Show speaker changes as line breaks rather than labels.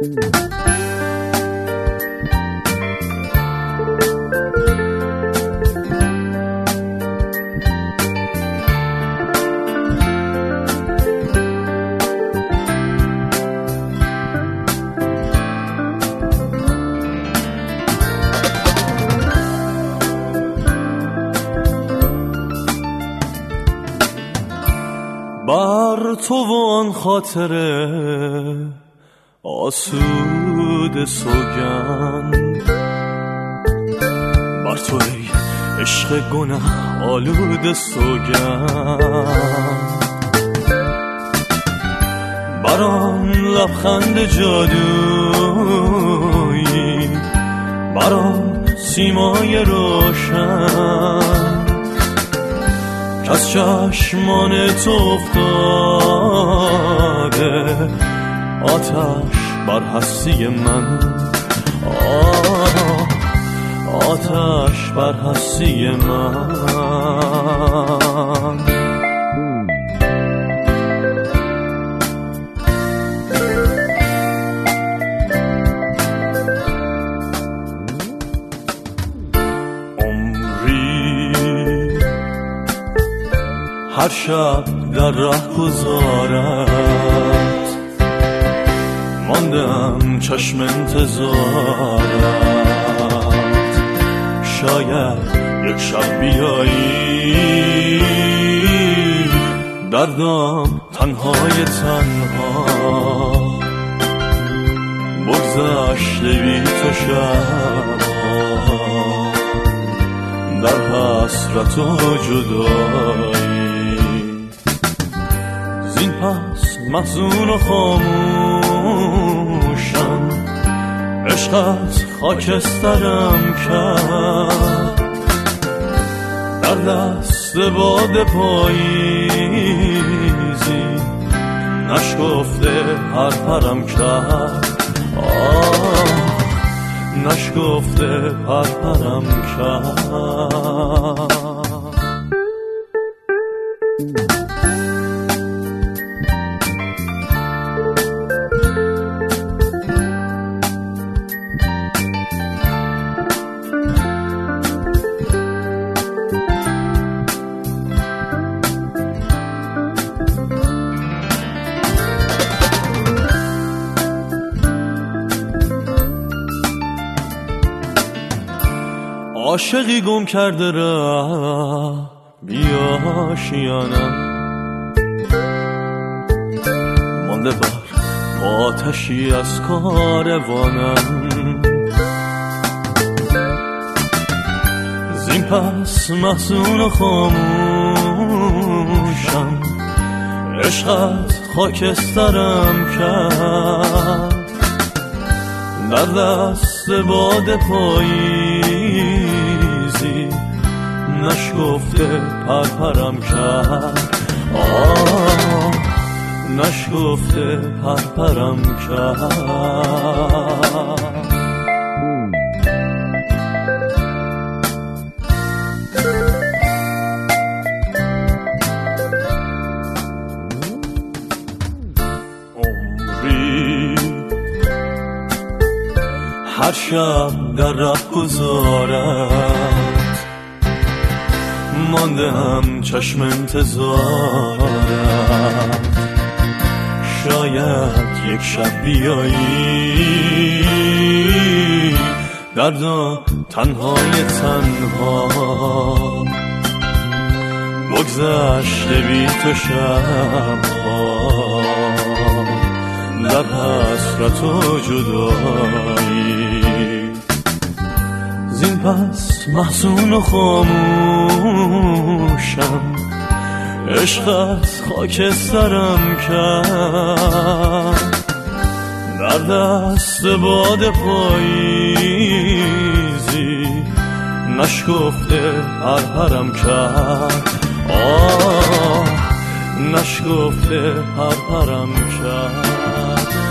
بر تو و آن خاطره آسود سوگند، بر تو ای عشق گناه آلود سوگند، بر آن لبخند جادویی، بر آن سیمای روشن از چشمان تو افتاده، آتش بر هستی من، آتش بر هستی من. هر شب در ره گذارت ماندم چشم انتظارت، شاید یک شب بیایی دردم تنهای تنها، بگذشته بی تو شبها در حسرت و جدایی، زین پس محزون و خاموشم، عشقت خاکسترم کرد، در دست باد پاییزی نشکفته پرپرم کرد، نشکفته پرپرم کرد. عاشقی گم کرده راه بیا آشیانم، مانده بر آتشی از کاروانم، زین پس محزون و خاموشم، عشقت خاکسترم کرد، در دست باد پاییزی نشکفته پرپرم کرد، نشکفته پرپرم کرد. هر شب در ره گذارت ماندم چشم انتظارت، شاید یک شب بیایی دردا تنهای تنها، بگذشته بی تو شبها در حسرت و جدایی، زین پس محزون و خاموشم، عشقت خاکسترم کرد، در دست باد پاییزی نشکفته پرپرم کرد، نشکفته پرپرم کرد.